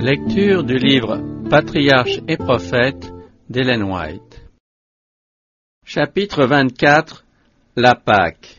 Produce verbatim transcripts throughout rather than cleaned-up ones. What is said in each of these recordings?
Lecture du livre Patriarches et prophètes d'Ellen White. Chapitre vingt-quatre. La Pâque.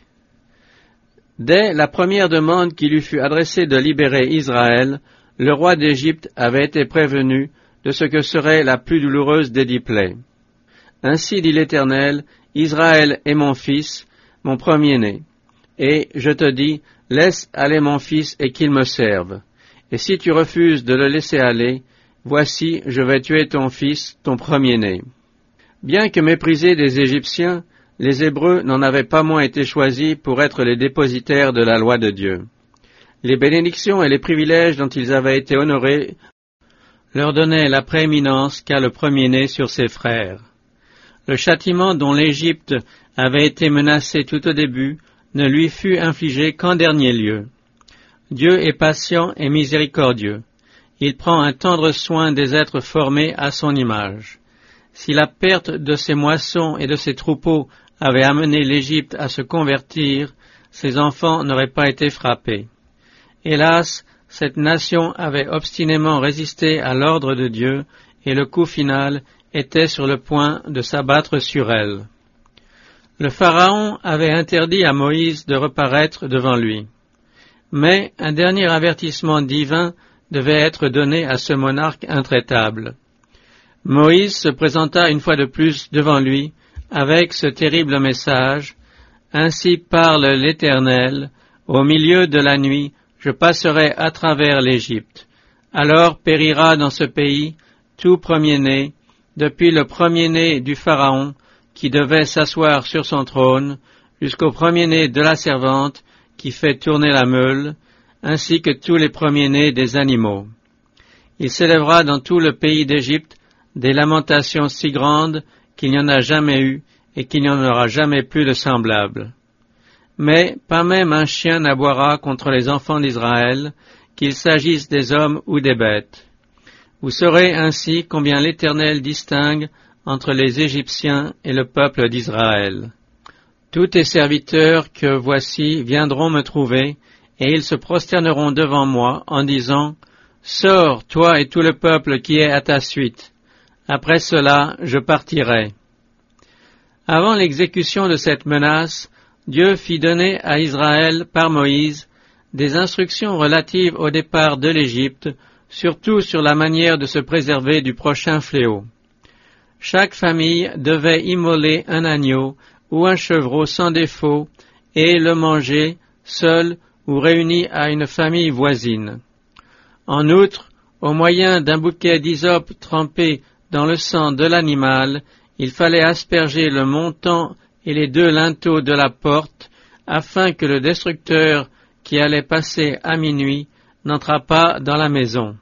Dès la première demande qui lui fut adressée de libérer Israël, le roi d'Égypte avait été prévenu de ce que serait la plus douloureuse des dix plaies. Ainsi dit l'Éternel, Israël est mon fils, mon premier-né. Et je te dis, laisse aller mon fils et qu'il me serve. Et si tu refuses de le laisser aller, voici, je vais tuer ton fils, ton premier-né. Bien que méprisés des Égyptiens, les Hébreux n'en avaient pas moins été choisis pour être les dépositaires de la loi de Dieu. Les bénédictions et les privilèges dont ils avaient été honorés leur donnaient la prééminence qu'a le premier-né sur ses frères. Le châtiment dont l'Égypte avait été menacée tout au début ne lui fut infligé qu'en dernier lieu. Dieu est patient et miséricordieux. Il prend un tendre soin des êtres formés à son image. Si la perte de ses moissons et de ses troupeaux avait amené l'Égypte à se convertir, ses enfants n'auraient pas été frappés. Hélas, cette nation avait obstinément résisté à l'ordre de Dieu, et le coup final était sur le point de s'abattre sur elle. Le Pharaon avait interdit à Moïse de reparaître devant lui. Mais un dernier avertissement divin devait être donné à ce monarque intraitable. Moïse se présenta une fois de plus devant lui, avec ce terrible message, « Ainsi parle l'Éternel, au milieu de la nuit, je passerai à travers l'Égypte. Alors périra dans ce pays tout premier-né, depuis le premier-né du Pharaon, qui devait s'asseoir sur son trône, jusqu'au premier-né de la servante, qui fait tourner la meule, ainsi que tous les premiers-nés des animaux. Il s'élèvera dans tout le pays d'Égypte des lamentations si grandes qu'il n'y en a jamais eu et qu'il n'y en aura jamais plus de semblables. Mais pas même un chien n'aboiera contre les enfants d'Israël, qu'il s'agisse des hommes ou des bêtes. Vous saurez ainsi combien l'Éternel distingue entre les Égyptiens et le peuple d'Israël. Tous tes serviteurs que voici viendront me trouver, et ils se prosterneront devant moi en disant, « Sors, toi et tout le peuple qui est à ta suite. Après cela, je partirai. » Avant l'exécution de cette menace, Dieu fit donner à Israël par Moïse des instructions relatives au départ de l'Égypte, surtout sur la manière de se préserver du prochain fléau. Chaque famille devait immoler un agneau ou un chevreau sans défaut, et le manger, seul ou réuni à une famille voisine. En outre, au moyen d'un bouquet d'hysope trempé dans le sang de l'animal, il fallait asperger le montant et les deux linteaux de la porte, afin que le destructeur qui allait passer à minuit n'entrât pas dans la maison.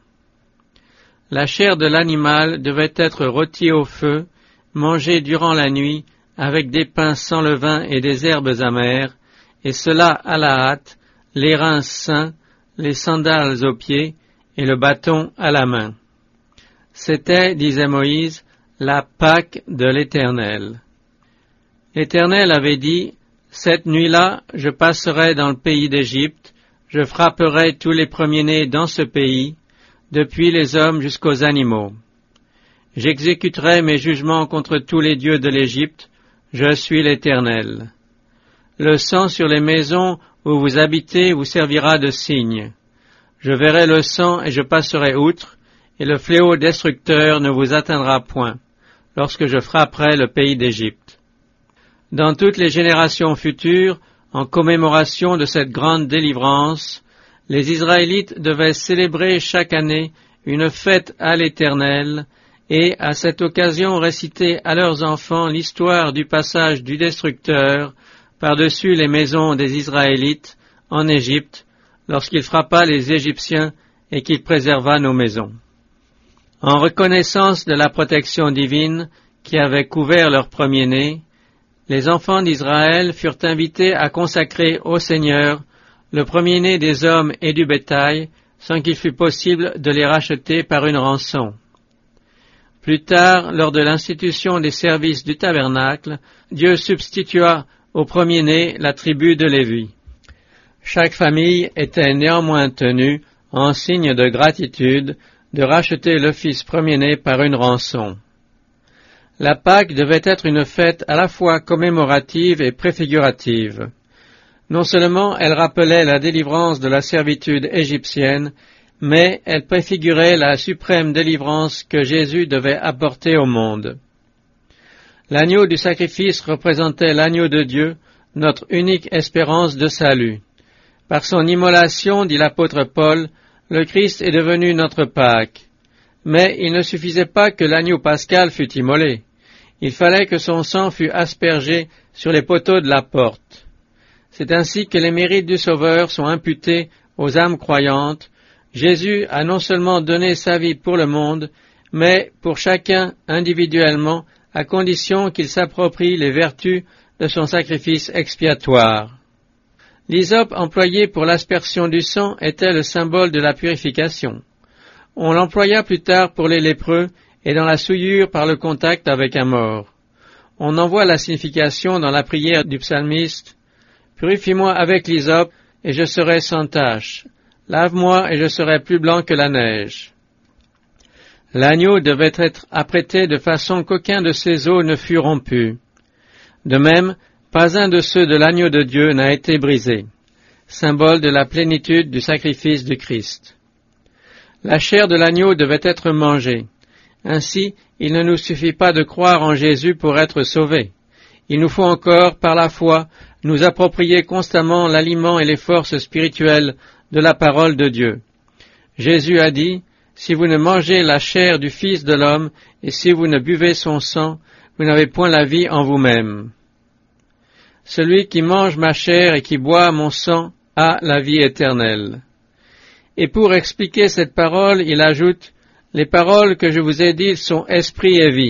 La chair de l'animal devait être rôtie au feu, mangée durant la nuit, avec des pains sans levain et des herbes amères, et cela à la hâte, les reins sains, les sandales aux pieds, et le bâton à la main. C'était, disait Moïse, la Pâque de l'Éternel. L'Éternel avait dit, « Cette nuit-là, je passerai dans le pays d'Égypte, je frapperai tous les premiers-nés dans ce pays, depuis les hommes jusqu'aux animaux. J'exécuterai mes jugements contre tous les dieux de l'Égypte, je suis l'Éternel. Le sang sur les maisons où vous habitez vous servira de signe. Je verrai le sang et je passerai outre, et le fléau destructeur ne vous atteindra point, lorsque je frapperai le pays d'Égypte. » Dans toutes les générations futures, en commémoration de cette grande délivrance, les Israélites devaient célébrer chaque année une fête à l'Éternel, et à cette occasion réciter à leurs enfants l'histoire du passage du destructeur par-dessus les maisons des Israélites en Égypte, lorsqu'il frappa les Égyptiens et qu'il préserva nos maisons. En reconnaissance de la protection divine qui avait couvert leur premier-né, les enfants d'Israël furent invités à consacrer au Seigneur le premier-né des hommes et du bétail, sans qu'il fût possible de les racheter par une rançon. Plus tard, lors de l'institution des services du tabernacle, Dieu substitua au premier-né la tribu de Lévi. Chaque famille était néanmoins tenue, en signe de gratitude, de racheter le fils premier-né par une rançon. La Pâque devait être une fête à la fois commémorative et préfigurative. Non seulement elle rappelait la délivrance de la servitude égyptienne, mais elle préfigurait la suprême délivrance que Jésus devait apporter au monde. L'agneau du sacrifice représentait l'agneau de Dieu, notre unique espérance de salut. Par son immolation, dit l'apôtre Paul, le Christ est devenu notre Pâque. Mais il ne suffisait pas que l'agneau pascal fût immolé. Il fallait que son sang fût aspergé sur les poteaux de la porte. C'est ainsi que les mérites du Sauveur sont imputés aux âmes croyantes. Jésus a non seulement donné sa vie pour le monde, mais pour chacun individuellement, à condition qu'il s'approprie les vertus de son sacrifice expiatoire. L'hysope employé pour l'aspersion du sang était le symbole de la purification. On l'employa plus tard pour les lépreux et dans la souillure par le contact avec un mort. On en voit la signification dans la prière du psalmiste « Purifie-moi avec l'hysope, et je serai sans tache. Lave-moi, et je serai plus blanc que la neige. » L'agneau devait être apprêté de façon qu'aucun de ses os ne fût rompu. De même, pas un de ceux de l'agneau de Dieu n'a été brisé, symbole de la plénitude du sacrifice du Christ. La chair de l'agneau devait être mangée. Ainsi, il ne nous suffit pas de croire en Jésus pour être sauvés. Il nous faut encore, par la foi, nous approprier constamment l'aliment et les forces spirituelles de la parole de Dieu. Jésus a dit, « Si vous ne mangez la chair du Fils de l'homme, et si vous ne buvez son sang, vous n'avez point la vie en vous-même. Celui qui mange ma chair et qui boit mon sang a la vie éternelle. » Et pour expliquer cette parole, il ajoute, « Les paroles que je vous ai dites sont esprit et vie. »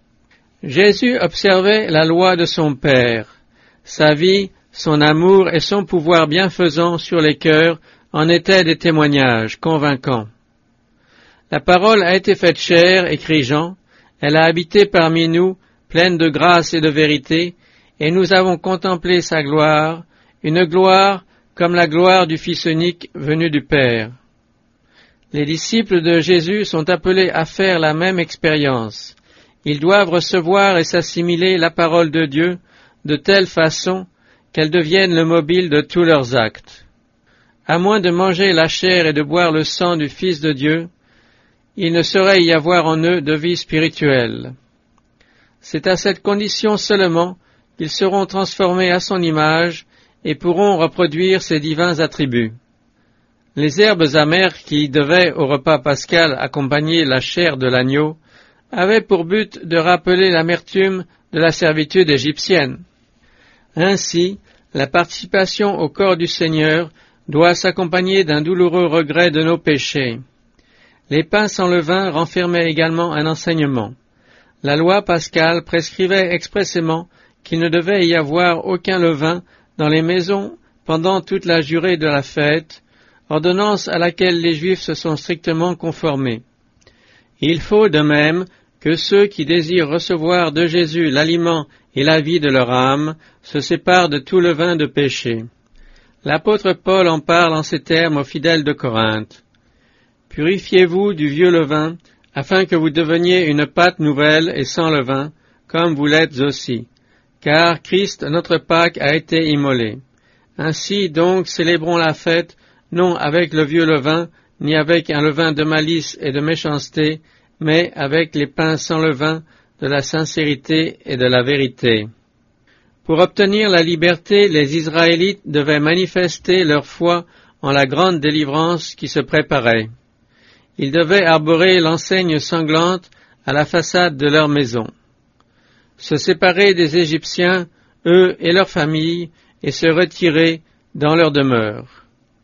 Jésus observait la loi de son Père. Sa vie, son amour et son pouvoir bienfaisant sur les cœurs en étaient des témoignages convaincants. La parole a été faite chair, écrit Jean, elle a habité parmi nous, pleine de grâce et de vérité, et nous avons contemplé sa gloire, une gloire comme la gloire du Fils unique venu du Père. Les disciples de Jésus sont appelés à faire la même expérience. Ils doivent recevoir et s'assimiler la parole de Dieu de telle façon qu'elle devienne le mobile de tous leurs actes. À moins de manger la chair et de boire le sang du Fils de Dieu, il ne saurait y avoir en eux de vie spirituelle. C'est à cette condition seulement qu'ils seront transformés à son image et pourront reproduire ses divins attributs. Les herbes amères qui devaient au repas pascal accompagner la chair de l'agneau avaient pour but de rappeler l'amertume de la servitude égyptienne. Ainsi, la participation au corps du Seigneur doit s'accompagner d'un douloureux regret de nos péchés. Les pains sans levain renfermaient également un enseignement. La loi pascale prescrivait expressément qu'il ne devait y avoir aucun levain dans les maisons pendant toute la durée de la fête, ordonnance à laquelle les Juifs se sont strictement conformés. Il faut de même que ceux qui désirent recevoir de Jésus l'aliment et la vie de leur âme se séparent de tout levain de péché. L'apôtre Paul en parle en ces termes aux fidèles de Corinthe. « Purifiez-vous du vieux levain, afin que vous deveniez une pâte nouvelle et sans levain, comme vous l'êtes aussi. Car Christ, notre Pâque, a été immolé. Ainsi donc célébrons la fête, non avec le vieux levain, ni avec un levain de malice et de méchanceté, mais avec les pains sans levain de la sincérité et de la vérité. » Pour obtenir la liberté, les Israélites devaient manifester leur foi en la grande délivrance qui se préparait. Ils devaient arborer l'enseigne sanglante à la façade de leur maison. Se séparer des Égyptiens, eux et leurs familles, et se retirer dans leur demeure.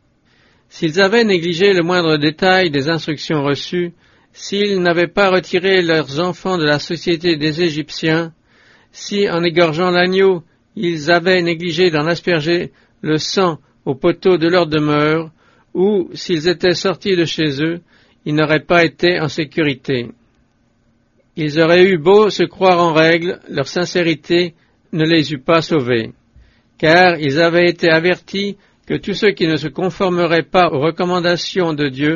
S'ils avaient négligé le moindre détail des instructions reçues, s'ils n'avaient pas retiré leurs enfants de la société des Égyptiens, si, en égorgeant l'agneau, ils avaient négligé d'en asperger le sang au poteau de leur demeure, ou s'ils étaient sortis de chez eux, ils n'auraient pas été en sécurité. Ils auraient eu beau se croire en règle, leur sincérité ne les eût pas sauvés, car ils avaient été avertis que tous ceux qui ne se conformeraient pas aux recommandations de Dieu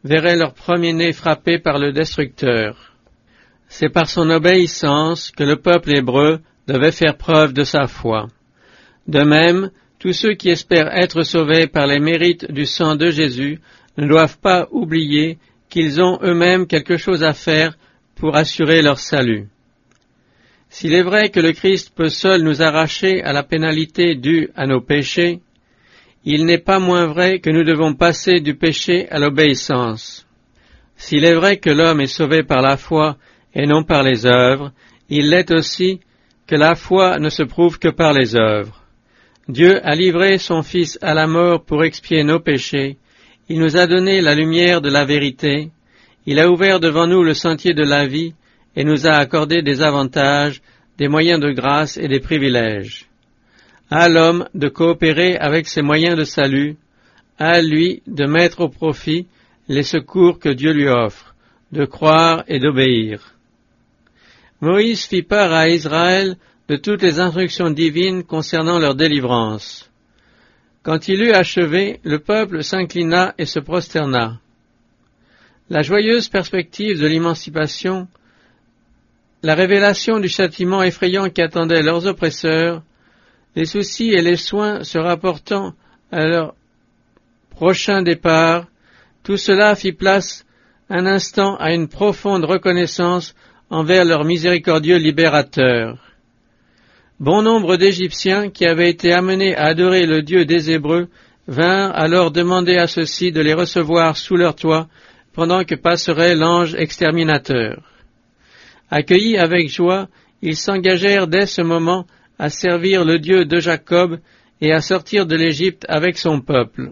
verraient leur premier-né frappé par le destructeur. C'est par son obéissance que le peuple hébreu devait faire preuve de sa foi. De même, tous ceux qui espèrent être sauvés par les mérites du sang de Jésus ne doivent pas oublier qu'ils ont eux-mêmes quelque chose à faire pour assurer leur salut. S'il est vrai que le Christ peut seul nous arracher à la pénalité due à nos péchés, il n'est pas moins vrai que nous devons passer du péché à l'obéissance. S'il est vrai que l'homme est sauvé par la foi et non par les œuvres, il l'est aussi que la foi ne se prouve que par les œuvres. Dieu a livré son Fils à la mort pour expier nos péchés, il nous a donné la lumière de la vérité, il a ouvert devant nous le sentier de la vie et nous a accordé des avantages, des moyens de grâce et des privilèges. À l'homme de coopérer avec ses moyens de salut, à lui de mettre au profit les secours que Dieu lui offre, de croire et d'obéir. Moïse fit part à Israël de toutes les instructions divines concernant leur délivrance. Quand il eut achevé, le peuple s'inclina et se prosterna. La joyeuse perspective de l'émancipation, la révélation du châtiment effrayant qui attendait leurs oppresseurs, les soucis et les soins se rapportant à leur prochain départ, tout cela fit place un instant à une profonde reconnaissance envers leur miséricordieux libérateur. Bon nombre d'Égyptiens qui avaient été amenés à adorer le Dieu des Hébreux vinrent alors demander à ceux-ci de les recevoir sous leur toit pendant que passerait l'ange exterminateur. Accueillis avec joie, ils s'engagèrent dès ce moment à servir le Dieu de Jacob et à sortir de l'Égypte avec son peuple.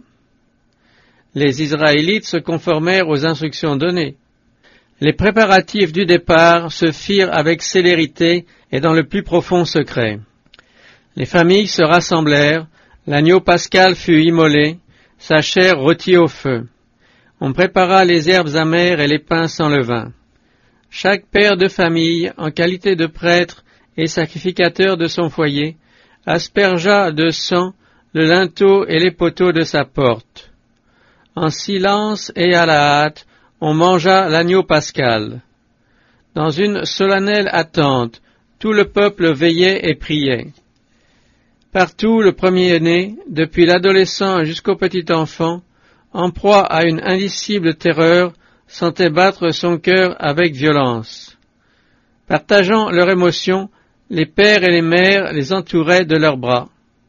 Les Israélites se conformèrent aux instructions données. Les préparatifs du départ se firent avec célérité et dans le plus profond secret. Les familles se rassemblèrent, l'agneau pascal fut immolé, sa chair rôtie au feu. On prépara les herbes amères et les pains sans levain. Chaque père de famille, en qualité de prêtre et sacrificateur de son foyer, aspergea de sang le linteau et les poteaux de sa porte. En silence et à la hâte, on mangea l'agneau pascal. Dans une solennelle attente, tout le peuple veillait et priait. Partout, le premier-né, depuis l'adolescent jusqu'au petit enfant, en proie à une indicible terreur, sentait battre son cœur avec violence. Partageant leur émotion, les pères et les mères les entouraient de leurs bras.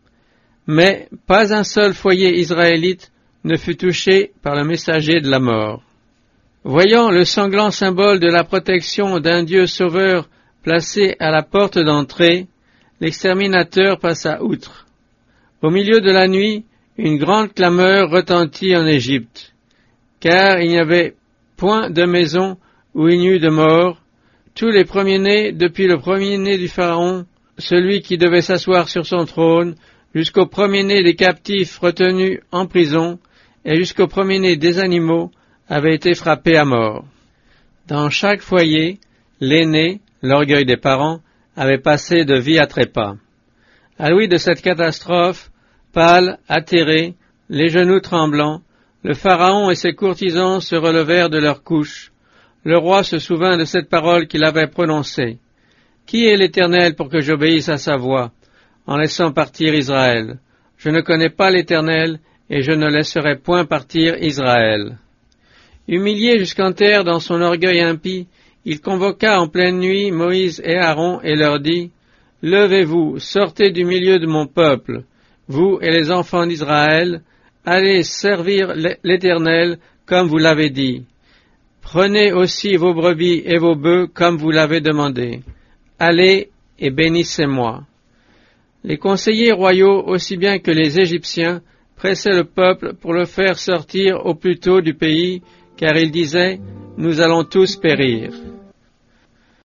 Mais pas un seul foyer israélite ne fut touché par le messager de la mort. Voyant le sanglant symbole de la protection d'un Dieu sauveur placé à la porte d'entrée, l'exterminateur passa outre. Au milieu de la nuit, une grande clameur retentit en Égypte, car il n'y avait point de maison où il n'y eut de mort. Tous les premiers-nés, depuis le premier-né du Pharaon, celui qui devait s'asseoir sur son trône, jusqu'au premier-né des captifs retenus en prison, et jusqu'au premier-né des animaux, avaient été frappés à mort. Dans chaque foyer, l'aîné, l'orgueil des parents, avait passé de vie à trépas. À l'ouïe de cette catastrophe, pâle, atterré, les genoux tremblants, le Pharaon et ses courtisans se relevèrent de leurs couches. Le roi se souvint de cette parole qu'il avait prononcée. « Qui est l'Éternel pour que j'obéisse à sa voix, en laissant partir Israël? Je ne connais pas l'Éternel, et je ne laisserai point partir Israël. » Humilié jusqu'en terre dans son orgueil impie, il convoqua en pleine nuit Moïse et Aaron et leur dit, « Levez-vous, sortez du milieu de mon peuple, vous et les enfants d'Israël, allez servir l'Éternel comme vous l'avez dit. Prenez aussi vos brebis et vos bœufs comme vous l'avez demandé. Allez et bénissez-moi. » Les conseillers royaux, aussi bien que les Égyptiens, pressaient le peuple pour le faire sortir au plus tôt du pays, car ils disaient « Nous allons tous périr. »